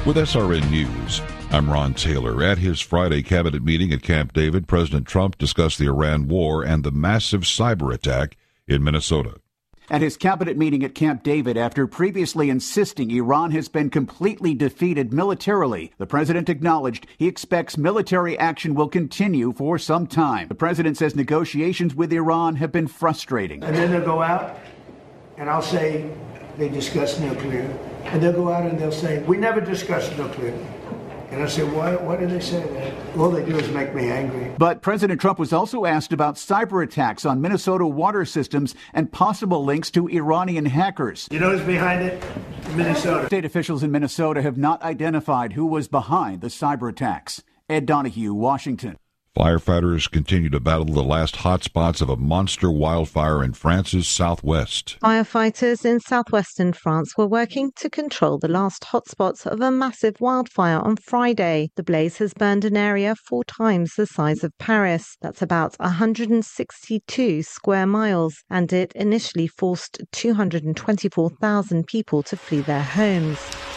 With SRN News, I'm Ron Taylor. At his Friday cabinet meeting at Camp David, President Trump discussed the Iran war and the massive cyber attack in Minnesota. At his cabinet meeting at Camp David, after previously insisting Iran has been completely defeated militarily, the president acknowledged he expects military action will continue for some time. The president says negotiations with Iran have been frustrating. And then they'll go out, and I'll say they discussed nuclear. And they'll go out and they'll say, we never discussed nuclear. And I say, why do they say that? All they do is make me angry. But President Trump was also asked about cyber attacks on Minnesota water systems and possible links to Iranian hackers. You know who's behind it? Minnesota. State officials in Minnesota have not identified who was behind the cyber attacks. Ed Donahue, Washington. Firefighters continue to battle the last hot spots of a monster wildfire in France's southwest. Firefighters in southwestern France were working to control the last hotspots of a massive wildfire on Friday. The blaze has burned an area 4 times the size of Paris. That's about 162 square miles, and it initially forced 224,000 people to flee their homes.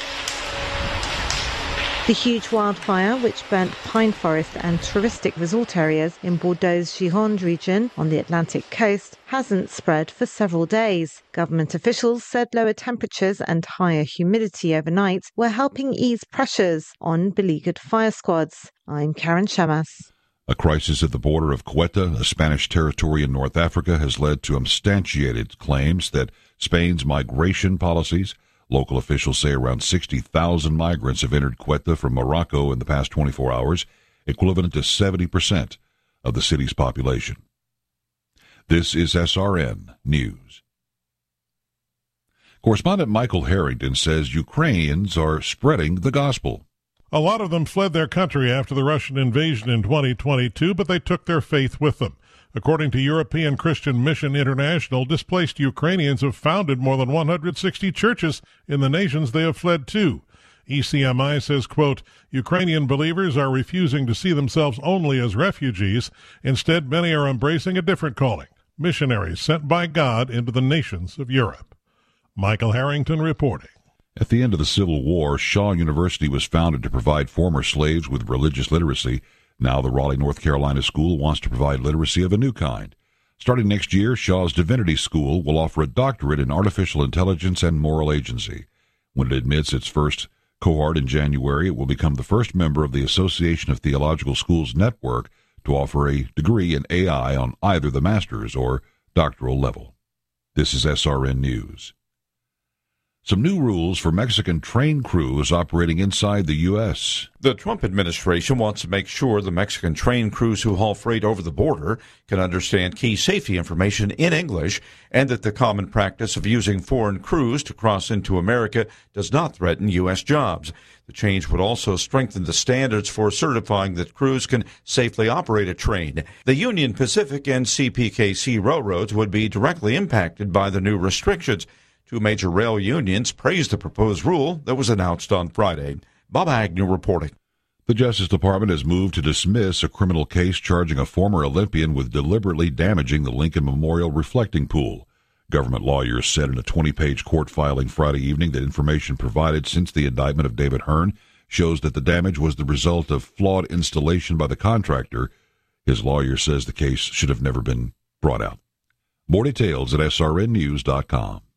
The huge wildfire, which burnt pine forest and touristic resort areas in Bordeaux's Gironde region on the Atlantic coast, hasn't spread for several days. Government officials said lower temperatures and higher humidity overnight were helping ease pressures on beleaguered fire squads. I'm Karen Shamas. A crisis at the border of Ceuta, a Spanish territory in North Africa, has led to substantiated claims that Spain's migration policies. Local officials say around 60,000 migrants have entered Ceuta from Morocco in the past 24 hours, equivalent to 70% of the city's population. This is SRN News. Correspondent Michael Harrington says Ukrainians are spreading the gospel. A lot of them fled their country after the Russian invasion in 2022, but they took their faith with them. According to European Christian Mission International, displaced Ukrainians have founded more than 160 churches in the nations they have fled to. ECMI says, quote, Ukrainian believers are refusing to see themselves only as refugees. Instead, many are embracing a different calling, missionaries sent by God into the nations of Europe. Michael Harrington reporting. At the end of the Civil War, Shaw University was founded to provide former slaves with religious literacy. Now the Raleigh, North Carolina school wants to provide literacy of a new kind. Starting next year, Shaw's Divinity School will offer a doctorate in artificial intelligence and moral agency. When it admits its first cohort in January, it will become the first member of the Association of Theological Schools network to offer a degree in AI on either the master's or doctoral level. This is SRN News. Some new rules for Mexican train crews operating inside the U.S. The Trump administration wants to make sure the Mexican train crews who haul freight over the border can understand key safety information in English, and that the common practice of using foreign crews to cross into America does not threaten U.S. jobs. The change would also strengthen the standards for certifying that crews can safely operate a train. The Union Pacific and CPKC railroads would be directly impacted by the new restrictions. 2 major rail unions praised the proposed rule that was announced on Friday. Bob Agnew reporting. The Justice Department has moved to dismiss a criminal case charging a former Olympian with deliberately damaging the Lincoln Memorial reflecting pool. Government lawyers said in a 20-page court filing Friday evening that information provided since the indictment of David Hearn shows that the damage was the result of flawed installation by the contractor. His lawyer says the case should have never been brought out. More details at srnnews.com.